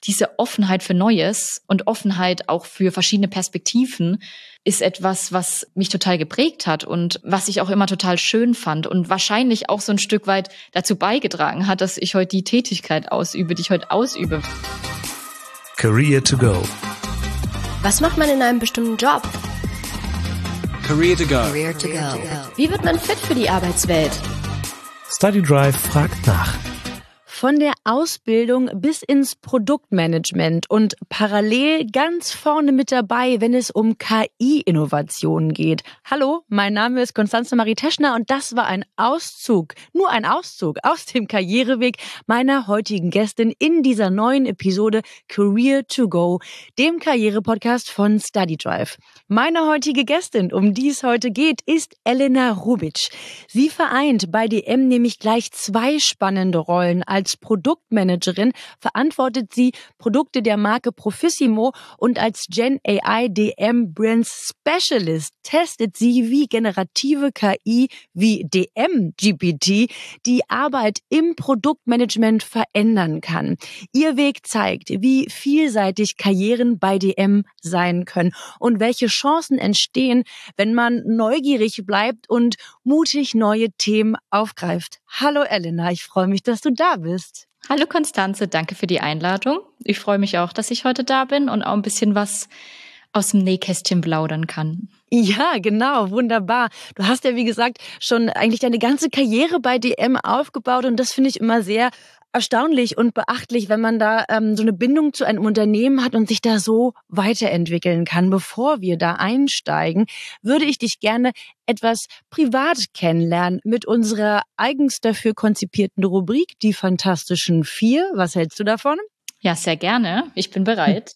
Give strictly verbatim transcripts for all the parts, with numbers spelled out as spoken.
diese Offenheit für Neues und Offenheit auch für verschiedene Perspektiven ist etwas, was mich total geprägt hat und was ich auch immer total schön fand und wahrscheinlich auch so ein Stück weit dazu beigetragen hat, dass ich heute die Tätigkeit ausübe, die ich heute ausübe. Career to go. Was macht man in einem bestimmten Job? Career to go. Career to go. Wie wird man fit für die Arbeitswelt? StudyDrive fragt nach. Von der Ausbildung bis ins Produktmanagement und parallel ganz vorne mit dabei, wenn es um K I-Innovationen geht. Hallo, mein Name ist Konstanze Marie Teschner und das war ein Auszug, nur ein Auszug aus dem Karriereweg meiner heutigen Gästin in dieser neuen Episode Career to Go, dem Karrierepodcast von StudyDrive. Meine heutige Gästin, um die es heute geht, ist Elena Rubic. Sie vereint bei D M nämlich gleich zwei spannende Rollen. Als Produktmanagerin verantwortet sie Produkte der Marke Profissimo und als Gen A I D M Brand Specialist testet sie, wie generative K I wie D M G P T die Arbeit im Produktmanagement verändern kann. Ihr Weg zeigt, wie vielseitig Karrieren bei D M sein können und welche Chancen entstehen, wenn man neugierig bleibt und mutig neue Themen aufgreift. Hallo Elena, ich freue mich, dass du da bist. Hallo Konstanze, danke für die Einladung. Ich freue mich auch, dass ich heute da bin und auch ein bisschen was aus dem Nähkästchen plaudern kann. Ja, genau, wunderbar. Du hast ja, wie gesagt, schon eigentlich deine ganze Karriere bei D M aufgebaut und das finde ich immer sehr erstaunlich und beachtlich, wenn man da ähm, so eine Bindung zu einem Unternehmen hat und sich da so weiterentwickeln kann. Bevor wir da einsteigen, würde ich dich gerne etwas privat kennenlernen mit unserer eigens dafür konzipierten Rubrik, die Fantastischen Vier. Was hältst du davon? Ja, sehr gerne. Ich bin bereit.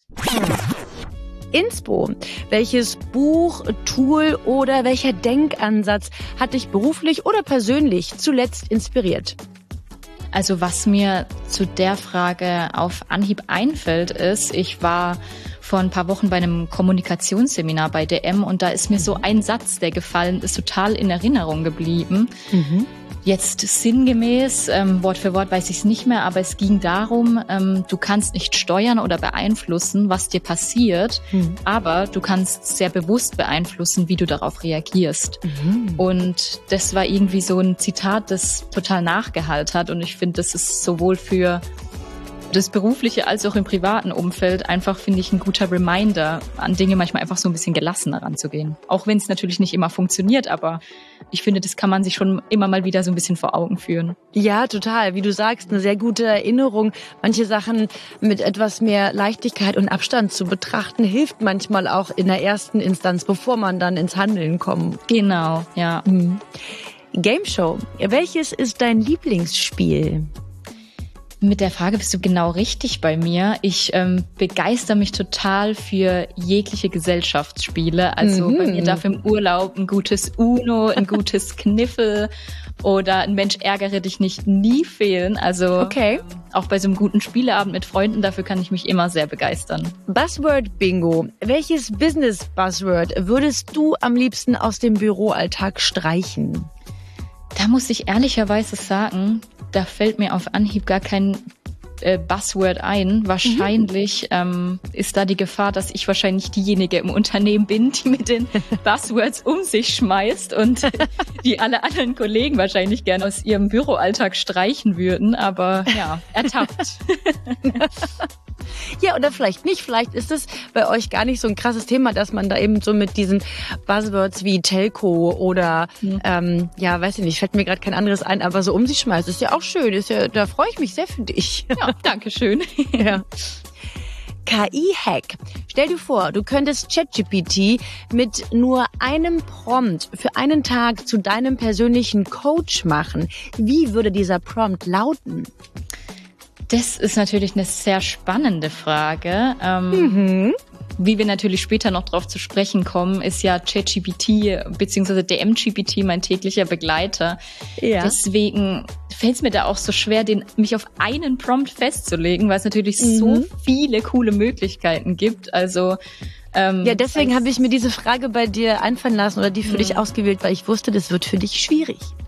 Inspo. Welches Buch, Tool oder welcher Denkansatz hat dich beruflich oder persönlich zuletzt inspiriert? Also was mir zu der Frage auf Anhieb einfällt, ist, ich war vor ein paar Wochen bei einem Kommunikationsseminar bei D M und da ist mir so ein Satz, der gefallen ist, total in Erinnerung geblieben. Mhm. Jetzt sinngemäß, ähm, Wort für Wort weiß ich es nicht mehr, aber es ging darum, ähm, du kannst nicht steuern oder beeinflussen, was dir passiert, mhm. aber du kannst sehr bewusst beeinflussen, wie du darauf reagierst. Mhm. Und das war irgendwie so ein Zitat, das total nachgehallt hat und ich finde, das ist sowohl für das berufliche als auch im privaten Umfeld einfach, finde ich, ein guter Reminder, an Dinge manchmal einfach so ein bisschen gelassener ranzugehen. Auch wenn es natürlich nicht immer funktioniert, aber ich finde, das kann man sich schon immer mal wieder so ein bisschen vor Augen führen. Ja, total. Wie du sagst, eine sehr gute Erinnerung. Manche Sachen mit etwas mehr Leichtigkeit und Abstand zu betrachten, hilft manchmal auch in der ersten Instanz, bevor man dann ins Handeln kommt. Genau, ja. Mhm. Game Show. Welches ist dein Lieblingsspiel? Mit der Frage bist du genau richtig bei mir. Ich ähm, begeister mich total für jegliche Gesellschaftsspiele. Also mhm. bei mir darf im Urlaub ein gutes Uno, ein gutes Kniffel oder ein Mensch ärgere dich nicht nie fehlen. Also okay. ähm, auch bei so einem guten Spieleabend mit Freunden, dafür kann ich mich immer sehr begeistern. Buzzword Bingo. Welches Business-Buzzword würdest du am liebsten aus dem Büroalltag streichen? Da muss ich ehrlicherweise sagen, da fällt mir auf Anhieb gar kein äh, Buzzword ein. Wahrscheinlich mhm. ähm, ist da die Gefahr, dass ich wahrscheinlich diejenige im Unternehmen bin, die mit den Buzzwords um sich schmeißt und die alle anderen Kollegen wahrscheinlich gerne aus ihrem Büroalltag streichen würden. Aber ja, ertappt. Ja, oder vielleicht nicht. Vielleicht ist es bei euch gar nicht so ein krasses Thema, dass man da eben so mit diesen Buzzwords wie Telco oder, mhm. ähm, ja, weiß ich nicht, fällt mir gerade kein anderes ein, aber so um sich schmeißt. Ist ja auch schön. Ist ja, da freue ich mich sehr für dich. Ja, danke schön. Ja. K I-Hack. Stell dir vor, du könntest ChatGPT mit nur einem Prompt für einen Tag zu deinem persönlichen Coach machen. Wie würde dieser Prompt lauten? Das ist natürlich eine sehr spannende Frage. Ähm, mhm. Wie wir natürlich später noch drauf zu sprechen kommen, ist ja ChatGPT bzw. D M G P T mein täglicher Begleiter. Ja. Deswegen fällt es mir da auch so schwer, den, mich auf einen Prompt festzulegen, weil es natürlich mhm. so viele coole Möglichkeiten gibt. Also ähm, ja, deswegen habe ich mir diese Frage bei dir einfallen lassen oder die für mhm. dich ausgewählt, weil ich wusste, das wird für dich schwierig.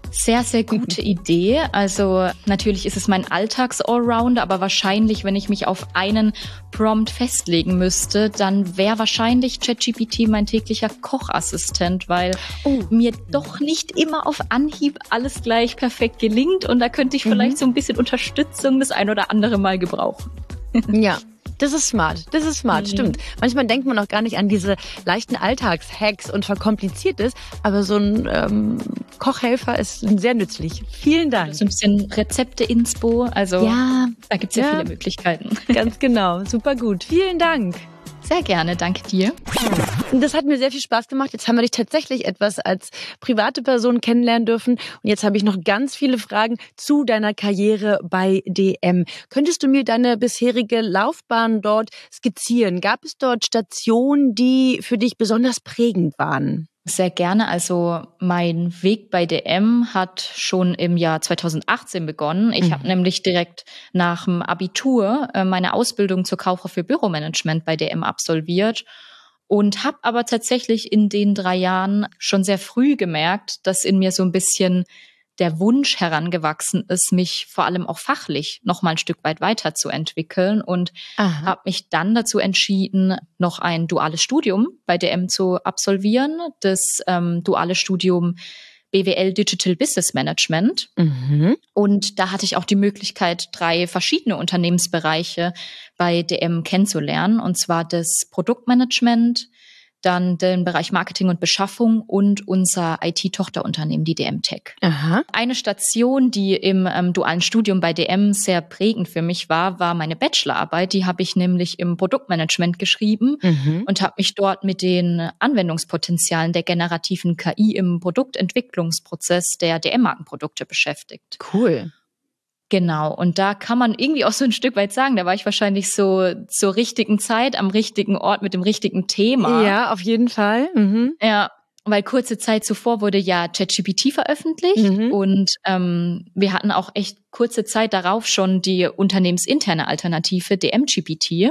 Sehr, sehr gute Idee. Also natürlich ist es mein Alltags-Allrounder, aber wahrscheinlich, wenn ich mich auf einen Prompt festlegen müsste, dann wäre wahrscheinlich ChatGPT mein täglicher Kochassistent, weil oh. mir doch nicht immer auf Anhieb alles gleich perfekt gelingt und da könnte ich mhm. vielleicht so ein bisschen Unterstützung das ein oder andere Mal gebrauchen. Ja. Das ist smart, das ist smart, mhm. stimmt. Manchmal denkt man auch gar nicht an diese leichten Alltagshacks und verkompliziert ist, aber so ein ähm, Kochhelfer ist sehr nützlich. Vielen Dank. So ein bisschen Rezepte-Inspo, also ja, da gibt's ja, ja viele Möglichkeiten. Ganz genau, super gut. Vielen Dank. Sehr gerne, danke dir. Das hat mir sehr viel Spaß gemacht. Jetzt haben wir dich tatsächlich etwas als private Person kennenlernen dürfen. Und jetzt habe ich noch ganz viele Fragen zu deiner Karriere bei D M. Könntest du mir deine bisherige Laufbahn dort skizzieren? Gab es dort Stationen, die für dich besonders prägend waren? Sehr gerne. Also mein Weg bei D M hat schon im Jahr zweitausendachtzehn begonnen. Ich mhm. habe nämlich direkt nach dem Abitur meine Ausbildung zur Kauffrau für Büromanagement bei D M absolviert und habe aber tatsächlich in den drei Jahren schon sehr früh gemerkt, dass in mir so ein bisschen der Wunsch herangewachsen ist, mich vor allem auch fachlich noch mal ein Stück weit weiterzuentwickeln und habe mich dann dazu entschieden, noch ein duales Studium bei D M zu absolvieren. Das ähm, duale Studium B W L Digital Business Management. Mhm. Und da hatte ich auch die Möglichkeit, drei verschiedene Unternehmensbereiche bei D M kennenzulernen. Und zwar das Produktmanagement, dann den Bereich Marketing und Beschaffung und unser I T-Tochterunternehmen, die D M Tech. Aha. Eine Station, die im ähm, dualen Studium bei D M sehr prägend für mich war, war meine Bachelorarbeit. Die habe ich nämlich im Produktmanagement geschrieben mhm. und habe mich dort mit den Anwendungspotenzialen der generativen K I im Produktentwicklungsprozess der D M-Markenprodukte beschäftigt. Cool. Genau, und da kann man irgendwie auch so ein Stück weit sagen, da war ich wahrscheinlich so zur richtigen Zeit am richtigen Ort mit dem richtigen Thema. Ja, auf jeden Fall. Mhm. Ja, weil kurze Zeit zuvor wurde ja ChatGPT veröffentlicht mhm. und ähm, wir hatten auch echt kurze Zeit darauf schon die unternehmensinterne Alternative D M G P T,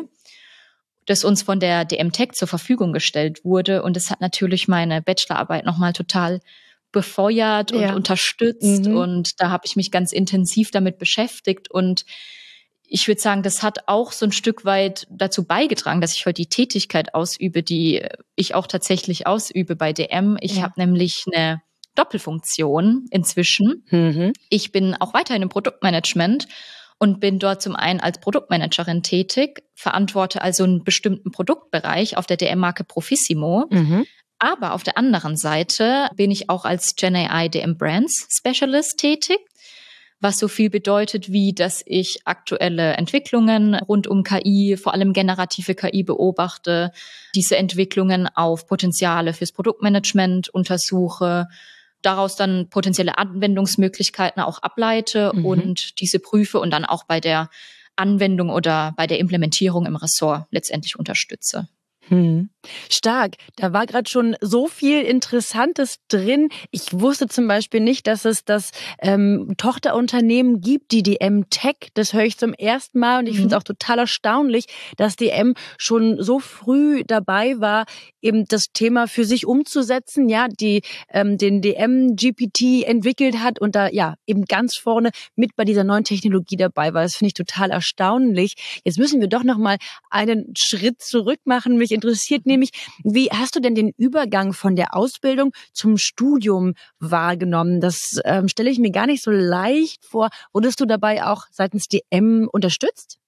das uns von der D M Tech zur Verfügung gestellt wurde und es hat natürlich meine Bachelorarbeit nochmal total befeuert und ja. unterstützt mhm. und da habe ich mich ganz intensiv damit beschäftigt und ich würde sagen, das hat auch so ein Stück weit dazu beigetragen, dass ich heute die Tätigkeit ausübe, die ich auch tatsächlich ausübe bei D M. Ich ja. habe nämlich eine Doppelfunktion inzwischen. Mhm. Ich bin auch weiterhin im Produktmanagement und bin dort zum einen als Produktmanagerin tätig, verantworte also einen bestimmten Produktbereich auf der D M-Marke Profissimo. Mhm. Aber auf der anderen Seite bin ich auch als Gen A I D M Brands Specialist tätig, was so viel bedeutet, wie dass ich aktuelle Entwicklungen rund um K I, vor allem generative K I beobachte, diese Entwicklungen auf Potenziale fürs Produktmanagement untersuche, daraus dann potenzielle Anwendungsmöglichkeiten auch ableite mhm. und diese prüfe und dann auch bei der Anwendung oder bei der Implementierung im Ressort letztendlich unterstütze. Hm. Stark. Da war gerade schon so viel Interessantes drin. Ich wusste zum Beispiel nicht, dass es das ähm, Tochterunternehmen gibt, die D M Tech. Das höre ich zum ersten Mal und ich mhm. finde es auch total erstaunlich, dass D M schon so früh dabei war, eben das Thema für sich umzusetzen, ja, die ähm, den D M G P T entwickelt hat und da ja eben ganz vorne mit bei dieser neuen Technologie dabei war. Das finde ich total erstaunlich. Jetzt müssen wir doch noch mal einen Schritt zurück machen. Mich interessiert nämlich, wie hast du denn den Übergang von der Ausbildung zum Studium wahrgenommen? Das ähm, stelle ich mir gar nicht so leicht vor. Wurdest du dabei auch seitens D M unterstützt?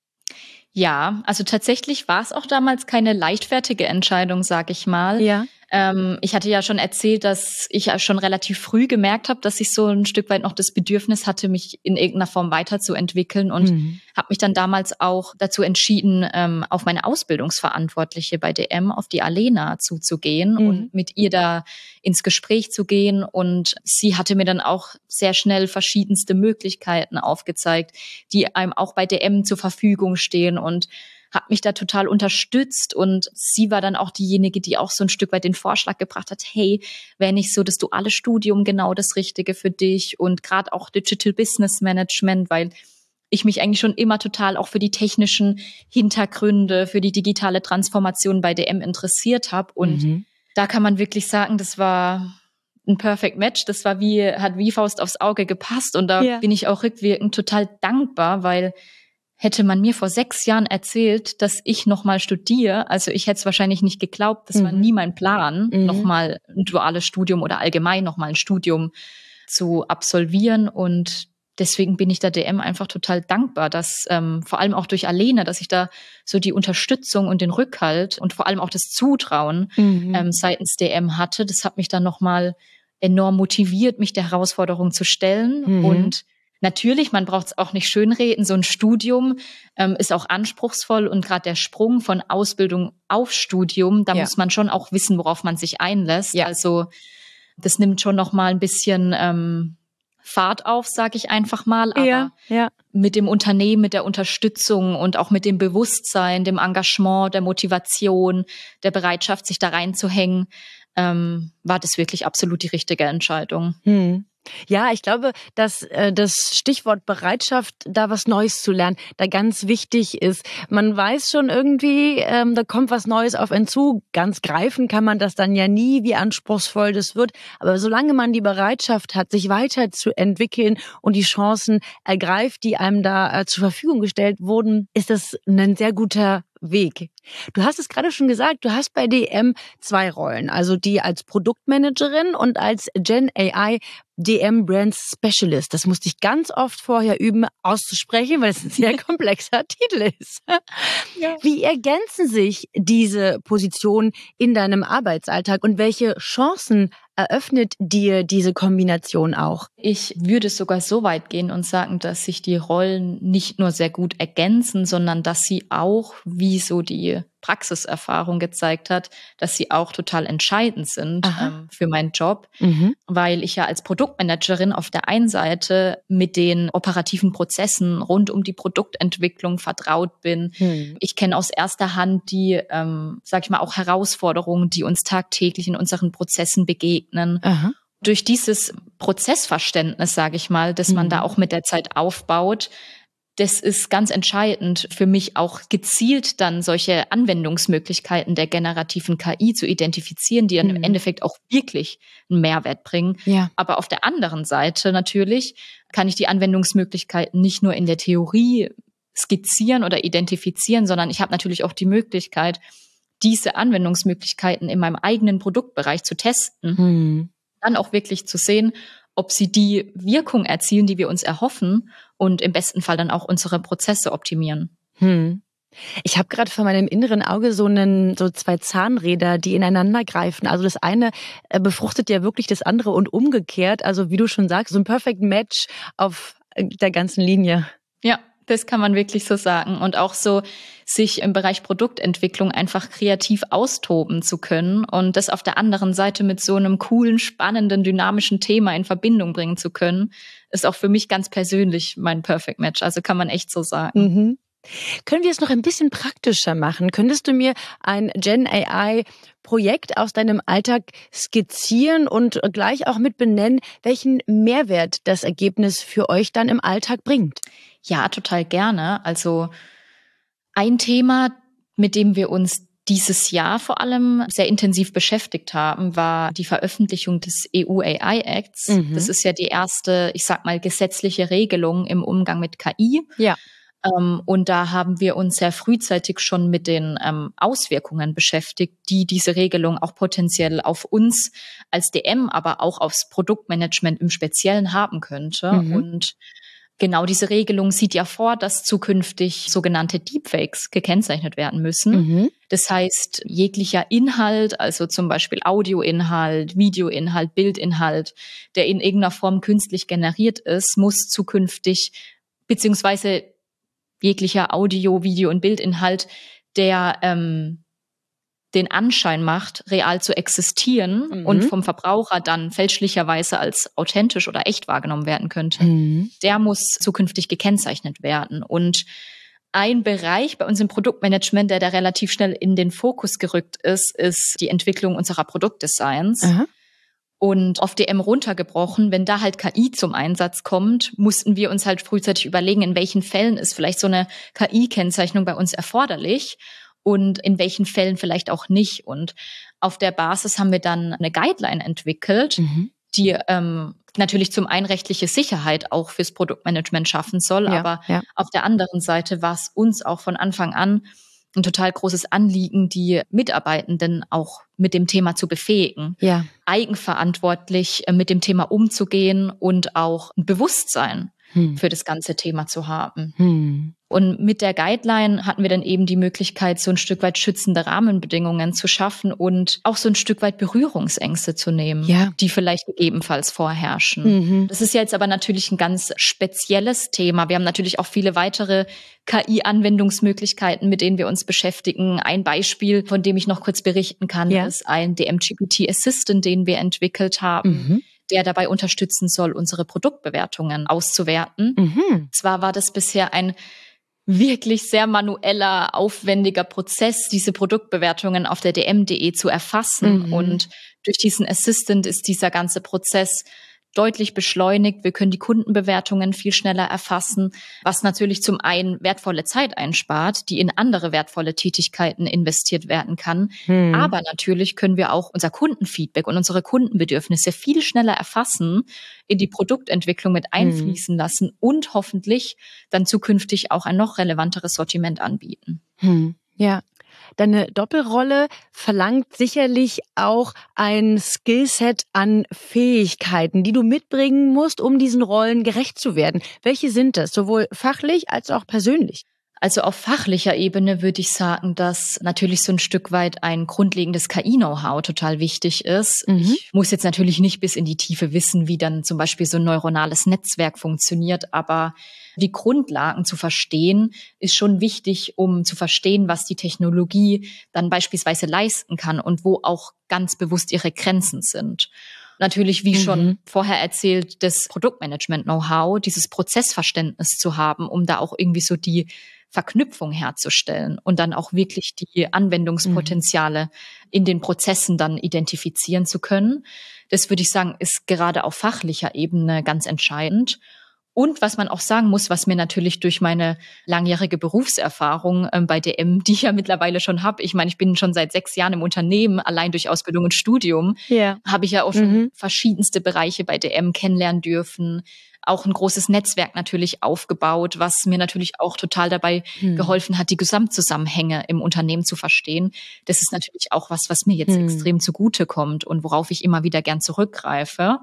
Ja, also tatsächlich war es auch damals keine leichtfertige Entscheidung, sag ich mal. Ja. Ähm, ich hatte ja schon erzählt, dass ich ja schon relativ früh gemerkt habe, dass ich so ein Stück weit noch das Bedürfnis hatte, mich in irgendeiner Form weiterzuentwickeln und mhm. habe mich dann damals auch dazu entschieden, ähm, auf meine Ausbildungsverantwortliche bei D M, auf die Alena zuzugehen mhm. und mit ihr da ins Gespräch zu gehen. Und sie hatte mir dann auch sehr schnell verschiedenste Möglichkeiten aufgezeigt, die einem auch bei D M zur Verfügung stehen und hat mich da total unterstützt und sie war dann auch diejenige, die auch so ein Stück weit den Vorschlag gebracht hat, hey, wäre nicht so das duale Studium genau das Richtige für dich und gerade auch Digital Business Management, weil ich mich eigentlich schon immer total auch für die technischen Hintergründe, für die digitale Transformation bei D M interessiert habe und mhm. da kann man wirklich sagen, das war ein Perfect Match. Das war wie, hat wie Faust aufs Auge gepasst. Und da Ja. bin ich auch rückwirkend total dankbar, weil hätte man mir vor sechs Jahren erzählt, dass ich nochmal studiere, also ich hätte es wahrscheinlich nicht geglaubt, das Mhm. war nie mein Plan, Mhm. nochmal ein duales Studium oder allgemein nochmal ein Studium zu absolvieren. Und deswegen bin ich der D M einfach total dankbar, dass ähm, vor allem auch durch Alena, dass ich da so die Unterstützung und den Rückhalt und vor allem auch das Zutrauen Mhm. ähm, seitens D M hatte. Das hat mich dann nochmal enorm motiviert, mich der Herausforderung zu stellen. Mhm. Und natürlich, man braucht es auch nicht schönreden, so ein Studium ähm, ist auch anspruchsvoll und gerade der Sprung von Ausbildung auf Studium, da Ja. muss man schon auch wissen, worauf man sich einlässt. Ja. Also das nimmt schon noch mal ein bisschen ähm, Fahrt auf, sage ich einfach mal. Aber Ja, ja. mit dem Unternehmen, mit der Unterstützung und auch mit dem Bewusstsein, dem Engagement, der Motivation, der Bereitschaft, sich da reinzuhängen, ähm, war das wirklich absolut die richtige Entscheidung. Hm. Ja, ich glaube, dass äh, das Stichwort Bereitschaft, da was Neues zu lernen, da ganz wichtig ist. Man weiß schon irgendwie, ähm, da kommt was Neues auf einen zu. Ganz greifen kann man das dann ja nie, wie anspruchsvoll das wird. Aber solange man die Bereitschaft hat, sich weiterzuentwickeln und die Chancen ergreift, die einem da äh, zur Verfügung gestellt wurden, ist das ein sehr guter Weg. Du hast es gerade schon gesagt, du hast bei D M zwei Rollen, also die als Produktmanagerin und als Gen A I D M Brand Specialist. Das musste ich ganz oft vorher üben, auszusprechen, weil es ein sehr komplexer Titel ist. Ja. Wie ergänzen sich diese Positionen in deinem Arbeitsalltag und welche Chancen eröffnet dir diese Kombination auch? Ich würde sogar so weit gehen und sagen, dass sich die Rollen nicht nur sehr gut ergänzen, sondern dass sie auch, wie so die Praxiserfahrung gezeigt hat, dass sie auch total entscheidend sind ähm, für meinen Job, Mhm. weil ich ja als Produktmanagerin auf der einen Seite mit den operativen Prozessen rund um die Produktentwicklung vertraut bin. Hm. Ich kenne aus erster Hand die, ähm, sag ich mal, auch Herausforderungen, die uns tagtäglich in unseren Prozessen begegnen. Aha. Durch dieses Prozessverständnis, sage ich mal, das man Mhm. da auch mit der Zeit aufbaut, das ist ganz entscheidend für mich auch gezielt dann solche Anwendungsmöglichkeiten der generativen K I zu identifizieren, die dann Mhm. im Endeffekt auch wirklich einen Mehrwert bringen. Ja. Aber auf der anderen Seite natürlich kann ich die Anwendungsmöglichkeiten nicht nur in der Theorie skizzieren oder identifizieren, sondern ich habe natürlich auch die Möglichkeit, diese Anwendungsmöglichkeiten in meinem eigenen Produktbereich zu testen, Hm. dann auch wirklich zu sehen, ob sie die Wirkung erzielen, die wir uns erhoffen und im besten Fall dann auch unsere Prozesse optimieren. Hm. Ich habe gerade vor meinem inneren Auge so einen, so zwei Zahnräder, die ineinander greifen. Also das eine äh, befruchtet ja wirklich das andere und umgekehrt. Also wie du schon sagst, so ein Perfect Match auf äh, der ganzen Linie. Ja, das kann man wirklich so sagen. Und auch so sich im Bereich Produktentwicklung einfach kreativ austoben zu können und das auf der anderen Seite mit so einem coolen, spannenden, dynamischen Thema in Verbindung bringen zu können, ist auch für mich ganz persönlich mein Perfect Match. Also kann man echt so sagen. Mhm. Können wir es noch ein bisschen praktischer machen? Könntest du mir ein Gen A I-Projekt aus deinem Alltag skizzieren und gleich auch mit benennen, welchen Mehrwert das Ergebnis für euch dann im Alltag bringt? Ja, total gerne. Also ein Thema, mit dem wir uns dieses Jahr vor allem sehr intensiv beschäftigt haben, war die Veröffentlichung des E U A I-Acts. Mhm. Das ist ja die erste, ich sag mal, gesetzliche Regelung im Umgang mit K I. Ja. Ähm, und da haben wir uns sehr frühzeitig schon mit den ähm, Auswirkungen beschäftigt, die diese Regelung auch potenziell auf uns als D M, aber auch aufs Produktmanagement im Speziellen haben könnte. Mhm. Und genau diese Regelung sieht ja vor, dass zukünftig sogenannte Deepfakes gekennzeichnet werden müssen. Mhm. Das heißt, jeglicher Inhalt, also zum Beispiel Audioinhalt, Videoinhalt, Bildinhalt, der in irgendeiner Form künstlich generiert ist, muss zukünftig, beziehungsweise jeglicher Audio-, Video- und Bildinhalt, der ähm, den Anschein macht, real zu existieren Mhm. und vom Verbraucher dann fälschlicherweise als authentisch oder echt wahrgenommen werden könnte, Mhm. der muss zukünftig gekennzeichnet werden. Und ein Bereich bei uns im Produktmanagement, der da relativ schnell in den Fokus gerückt ist, ist die Entwicklung unserer Produktdesigns. Aha. Und auf D M runtergebrochen, wenn da halt K I zum Einsatz kommt, mussten wir uns halt frühzeitig überlegen, in welchen Fällen ist vielleicht so eine K I-Kennzeichnung bei uns erforderlich und in welchen Fällen vielleicht auch nicht. Und auf der Basis haben wir dann eine Guideline entwickelt, Mhm. die ähm, natürlich zum einen rechtliche Sicherheit auch fürs Produktmanagement schaffen soll, Ja, aber ja. auf der anderen Seite war es uns auch von Anfang an ein total großes Anliegen, die Mitarbeitenden auch mit dem Thema zu befähigen, Ja. eigenverantwortlich äh, mit dem Thema umzugehen und auch ein Bewusstsein Hm. für das ganze Thema zu haben. Hm. Und mit der Guideline hatten wir dann eben die Möglichkeit, so ein Stück weit schützende Rahmenbedingungen zu schaffen und auch so ein Stück weit Berührungsängste zu nehmen, Ja. die vielleicht ebenfalls vorherrschen. Mhm. Das ist ja jetzt aber natürlich ein ganz spezielles Thema. Wir haben natürlich auch viele weitere K I-Anwendungsmöglichkeiten, mit denen wir uns beschäftigen. Ein Beispiel, von dem ich noch kurz berichten kann, Ja. ist ein D M G P T Assistant, den wir entwickelt haben, Mhm. der dabei unterstützen soll, unsere Produktbewertungen auszuwerten. Mhm. Zwar war das bisher ein wirklich sehr manueller, aufwendiger Prozess, diese Produktbewertungen auf der D M punkt de zu erfassen. Mhm. Und durch diesen Assistant ist dieser ganze Prozess deutlich beschleunigt. Wir können die Kundenbewertungen viel schneller erfassen, was natürlich zum einen wertvolle Zeit einspart, die in andere wertvolle Tätigkeiten investiert werden kann. Hm. Aber natürlich können wir auch unser Kundenfeedback und unsere Kundenbedürfnisse viel schneller erfassen, in die Produktentwicklung mit einfließen lassen und hoffentlich dann zukünftig auch ein noch relevanteres Sortiment anbieten. Hm. Ja. Deine Doppelrolle verlangt sicherlich auch ein Skillset an Fähigkeiten, die du mitbringen musst, um diesen Rollen gerecht zu werden. Welche sind das, sowohl fachlich als auch persönlich? Also auf fachlicher Ebene würde ich sagen, dass natürlich so ein Stück weit ein grundlegendes K I-Know-how total wichtig ist. Mhm. Ich muss jetzt natürlich nicht bis in die Tiefe wissen, wie dann zum Beispiel so ein neuronales Netzwerk funktioniert, aber die Grundlagen zu verstehen, ist schon wichtig, um zu verstehen, was die Technologie dann beispielsweise leisten kann und wo auch ganz bewusst ihre Grenzen sind. Natürlich, wie Mhm. schon vorher erzählt, das Produktmanagement-Know-how, dieses Prozessverständnis zu haben, um da auch irgendwie so die Verknüpfung herzustellen und dann auch wirklich die Anwendungspotenziale in den Prozessen dann identifizieren zu können. Das würde ich sagen, ist gerade auf fachlicher Ebene ganz entscheidend. Und was man auch sagen muss, was mir natürlich durch meine langjährige Berufserfahrung ähm, bei D M, die ich ja mittlerweile schon habe, ich meine, ich bin schon seit sechs Jahren im Unternehmen, allein durch Ausbildung und Studium, Ja. habe ich ja auch schon Mhm. verschiedenste Bereiche bei D M kennenlernen dürfen, auch ein großes Netzwerk natürlich aufgebaut, was mir natürlich auch total dabei Hm. geholfen hat, die Gesamtzusammenhänge im Unternehmen zu verstehen. Das ist natürlich auch was, was mir jetzt Hm. extrem zugutekommt und worauf ich immer wieder gern zurückgreife.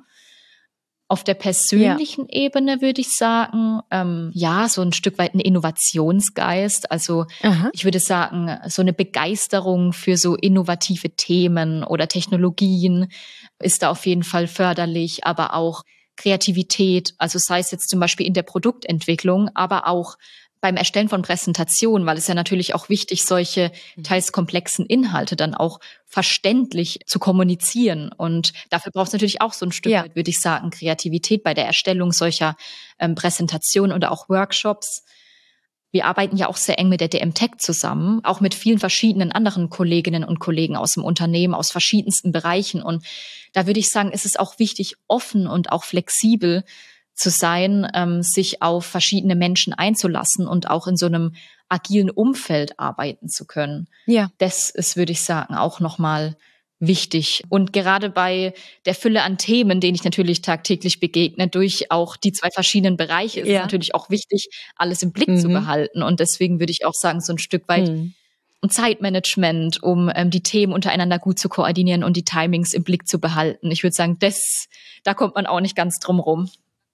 Auf der persönlichen Ebene würde ich sagen, ähm, ja, so ein Stück weit ein Innovationsgeist. Also Aha. ich würde sagen, so eine Begeisterung für so innovative Themen oder Technologien ist da auf jeden Fall förderlich, aber auch Kreativität, also sei es jetzt zum Beispiel in der Produktentwicklung, aber auch beim Erstellen von Präsentationen, weil es ja natürlich auch wichtig, solche teils komplexen Inhalte dann auch verständlich zu kommunizieren. Und dafür braucht es natürlich auch so ein Stück Ja. weit, würde ich sagen, Kreativität bei der Erstellung solcher ähm, Präsentationen oder auch Workshops. Wir arbeiten ja auch sehr eng mit der D M Tech zusammen, auch mit vielen verschiedenen anderen Kolleginnen und Kollegen aus dem Unternehmen, aus verschiedensten Bereichen. Und da würde ich sagen, ist es auch wichtig, offen und auch flexibel zu sein, ähm, sich auf verschiedene Menschen einzulassen und auch in so einem agilen Umfeld arbeiten zu können. Ja. Das ist, würde ich sagen, auch nochmal wichtig. Und gerade bei der Fülle an Themen, denen ich natürlich tagtäglich begegne, durch auch die zwei verschiedenen Bereiche, ist Ja. es natürlich auch wichtig, alles im Blick Mhm. zu behalten. Und deswegen würde ich auch sagen, so ein Stück weit Hm. ein Zeitmanagement, um ähm, die Themen untereinander gut zu koordinieren und die Timings im Blick zu behalten. Ich würde sagen, das, da kommt man auch nicht ganz drum rum.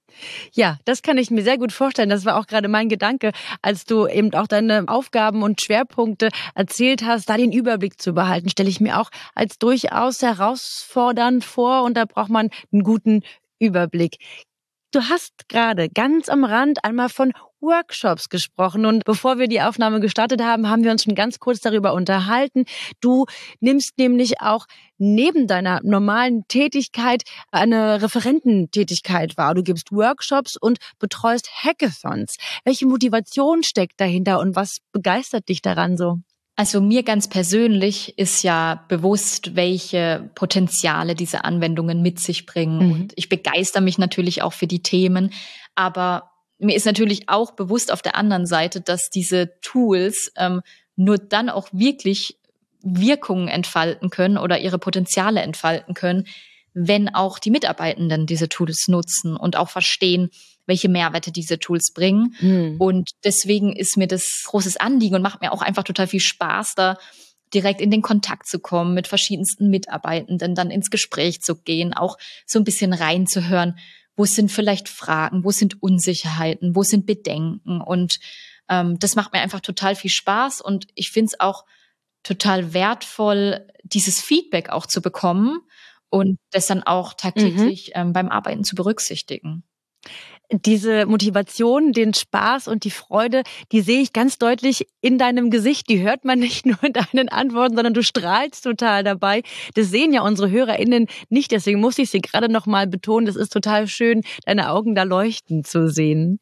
Ja, das kann ich mir sehr gut vorstellen. Das war auch gerade mein Gedanke, als du eben auch deine Aufgaben und Schwerpunkte erzählt hast, da den Überblick zu behalten, stelle ich mir auch als durchaus herausfordernd vor und da braucht man einen guten Überblick. Du hast gerade ganz am Rand einmal von Workshops gesprochen und bevor wir die Aufnahme gestartet haben, haben wir uns schon ganz kurz darüber unterhalten. Du nimmst nämlich auch neben deiner normalen Tätigkeit eine Referententätigkeit wahr. Du gibst Workshops und betreust Hackathons. Welche Motivation steckt dahinter und was begeistert dich daran so? Also mir ganz persönlich ist ja bewusst, welche Potenziale diese Anwendungen mit sich bringen. Mhm. Und ich begeister mich natürlich auch für die Themen. Aber mir ist natürlich auch bewusst auf der anderen Seite, dass diese Tools ähm, nur dann auch wirklich Wirkungen entfalten können oder ihre Potenziale entfalten können, wenn auch die Mitarbeitenden diese Tools nutzen und auch verstehen, welche Mehrwerte diese Tools bringen. Mhm. Und deswegen ist mir das großes Anliegen und macht mir auch einfach total viel Spaß, da direkt in den Kontakt zu kommen, mit verschiedensten Mitarbeitenden dann ins Gespräch zu gehen, auch so ein bisschen reinzuhören, wo sind vielleicht Fragen, wo sind Unsicherheiten, wo sind Bedenken. Und ähm, das macht mir einfach total viel Spaß. Und ich finde es auch total wertvoll, dieses Feedback auch zu bekommen und das dann auch tagtäglich mhm. ähm, beim Arbeiten zu berücksichtigen. Diese Motivation, den Spaß und die Freude, die sehe ich ganz deutlich in deinem Gesicht. Die hört man nicht nur in deinen Antworten, sondern du strahlst total dabei. Das sehen ja unsere HörerInnen nicht, deswegen muss ich sie gerade noch mal betonen. Das ist total schön, deine Augen da leuchten zu sehen.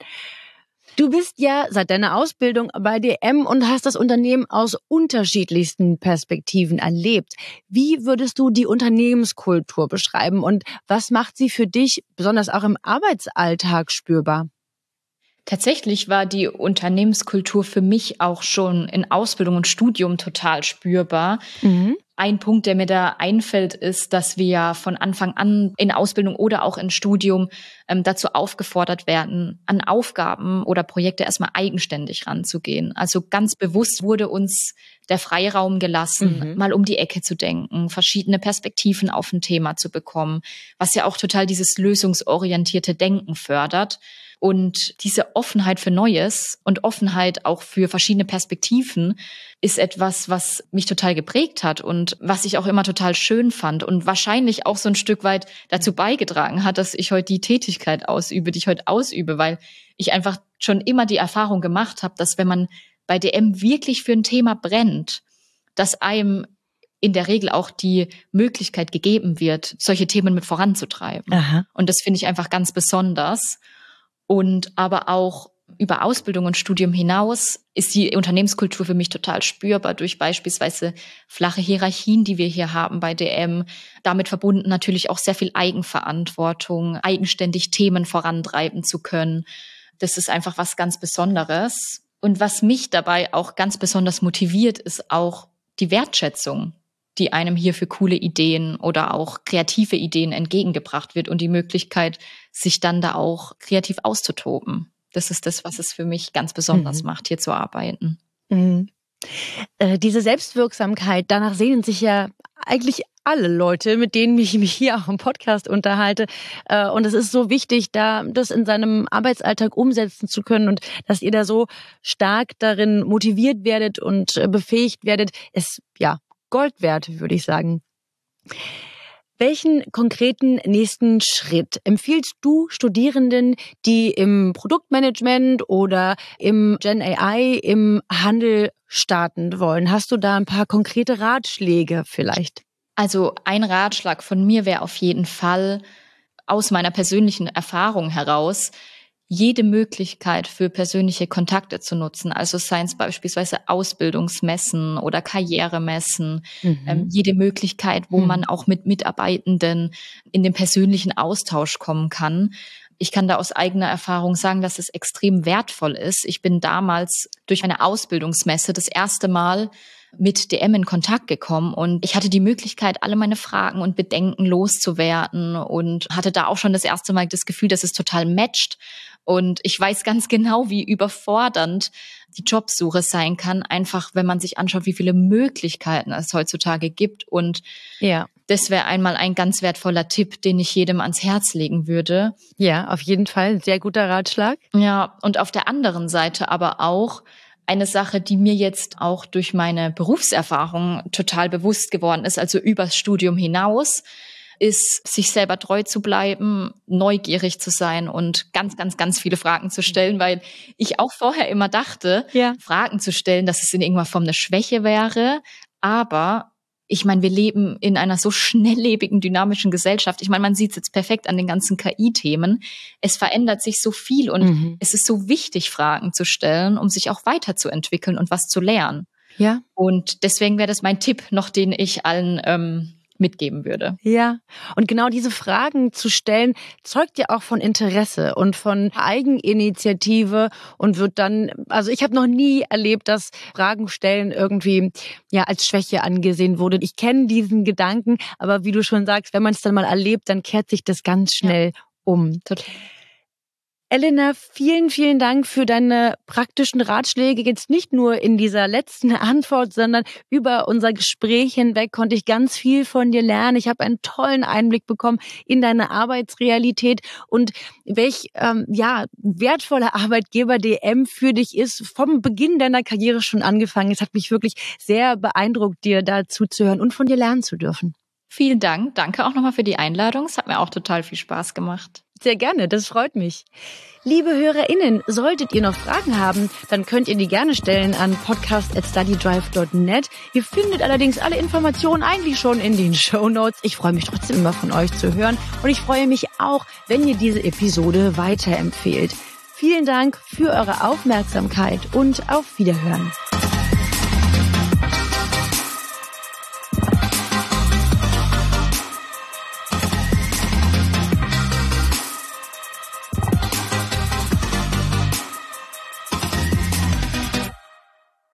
Du bist ja seit deiner Ausbildung bei D M und hast das Unternehmen aus unterschiedlichsten Perspektiven erlebt. Wie würdest du die Unternehmenskultur beschreiben und was macht sie für dich, besonders auch im Arbeitsalltag, spürbar? Tatsächlich war die Unternehmenskultur für mich auch schon in Ausbildung und Studium total spürbar. Mhm. Ein Punkt, der mir da einfällt, ist, dass wir ja von Anfang an in Ausbildung oder auch in Studium ähm, dazu aufgefordert werden, an Aufgaben oder Projekte erstmal eigenständig ranzugehen. Also ganz bewusst wurde uns der Freiraum gelassen, mhm. mal um die Ecke zu denken, verschiedene Perspektiven auf ein Thema zu bekommen, was ja auch total dieses lösungsorientierte Denken fördert. Und diese Offenheit für Neues und Offenheit auch für verschiedene Perspektiven ist etwas, was mich total geprägt hat und was ich auch immer total schön fand und wahrscheinlich auch so ein Stück weit dazu beigetragen hat, dass ich heute die Tätigkeit ausübe, die ich heute ausübe, weil ich einfach schon immer die Erfahrung gemacht habe, dass wenn man bei D M wirklich für ein Thema brennt, dass einem in der Regel auch die Möglichkeit gegeben wird, solche Themen mit voranzutreiben. Aha. Und das finde ich einfach ganz besonders. Und aber auch über Ausbildung und Studium hinaus ist die Unternehmenskultur für mich total spürbar durch beispielsweise flache Hierarchien, die wir hier haben bei D M. Damit verbunden natürlich auch sehr viel Eigenverantwortung, eigenständig Themen vorantreiben zu können. Das ist einfach was ganz Besonderes. Und was mich dabei auch ganz besonders motiviert, ist auch die Wertschätzung, die einem hier für coole Ideen oder auch kreative Ideen entgegengebracht wird und die Möglichkeit, sich dann da auch kreativ auszutoben. Das ist das, was es für mich ganz besonders mhm. macht, hier zu arbeiten. Mhm. Äh, diese Selbstwirksamkeit, danach sehnen sich ja eigentlich alle Leute, mit denen ich mich hier auch im Podcast unterhalte. Äh, und es ist so wichtig, da das in seinem Arbeitsalltag umsetzen zu können und dass ihr da so stark darin motiviert werdet und äh, befähigt werdet, ist ja Gold wert, würde ich sagen. Welchen konkreten nächsten Schritt empfiehlst du Studierenden, die im Produktmanagement oder im Gen A I im Handel starten wollen? Hast du da ein paar konkrete Ratschläge vielleicht? Also ein Ratschlag von mir wäre auf jeden Fall aus meiner persönlichen Erfahrung heraus, jede Möglichkeit für persönliche Kontakte zu nutzen. Also seien es beispielsweise Ausbildungsmessen oder Karrieremessen, mhm. ähm, jede Möglichkeit, wo mhm. man auch mit Mitarbeitenden in den persönlichen Austausch kommen kann. Ich kann da aus eigener Erfahrung sagen, dass es extrem wertvoll ist. Ich bin damals durch eine Ausbildungsmesse das erste Mal mit D M in Kontakt gekommen und ich hatte die Möglichkeit, alle meine Fragen und Bedenken loszuwerden und hatte da auch schon das erste Mal das Gefühl, dass es total matcht. Und ich weiß ganz genau, wie überfordernd die Jobsuche sein kann, einfach wenn man sich anschaut, wie viele Möglichkeiten es heutzutage gibt. Und ja. das wäre einmal ein ganz wertvoller Tipp, den ich jedem ans Herz legen würde. Ja, auf jeden Fall. Sehr guter Ratschlag. Ja, und auf der anderen Seite aber auch eine Sache, die mir jetzt auch durch meine Berufserfahrung total bewusst geworden ist, also übers Studium hinaus, ist, sich selber treu zu bleiben, neugierig zu sein und ganz, ganz, ganz viele Fragen zu stellen, weil ich auch vorher immer dachte, ja. Fragen zu stellen, dass es in irgendeiner Form eine Schwäche wäre. Aber ich meine, wir leben in einer so schnelllebigen, dynamischen Gesellschaft. Ich meine, man sieht es jetzt perfekt an den ganzen K I-Themen. Es verändert sich so viel und mhm. es ist so wichtig, Fragen zu stellen, um sich auch weiterzuentwickeln und was zu lernen. Ja. Und deswegen wäre das mein Tipp noch, den ich allen ähm, mitgeben würde. Ja, und genau diese Fragen zu stellen, zeugt ja auch von Interesse und von Eigeninitiative und wird dann, also ich habe noch nie erlebt, dass Fragen stellen irgendwie ja als Schwäche angesehen wurde. Ich kenne diesen Gedanken, aber wie du schon sagst, wenn man es dann mal erlebt, dann kehrt sich das ganz schnell ja. um. Total. Elena, vielen, vielen Dank für deine praktischen Ratschläge. Jetzt nicht nur in dieser letzten Antwort, sondern über unser Gespräch hinweg konnte ich ganz viel von dir lernen. Ich habe einen tollen Einblick bekommen in deine Arbeitsrealität und welch ähm, ja wertvoller Arbeitgeber D M für dich ist, vom Beginn deiner Karriere schon angefangen. Es hat mich wirklich sehr beeindruckt, dir da zuzuhören und von dir lernen zu dürfen. Vielen Dank. Danke auch nochmal für die Einladung. Es hat mir auch total viel Spaß gemacht. Sehr gerne, das freut mich. Liebe HörerInnen, solltet ihr noch Fragen haben, dann könnt ihr die gerne stellen an podcast at studydrive dot net. Ihr findet allerdings alle Informationen eigentlich schon in den Shownotes. Ich freue mich trotzdem immer von euch zu hören und ich freue mich auch, wenn ihr diese Episode weiterempfehlt. Vielen Dank für eure Aufmerksamkeit und auf Wiederhören.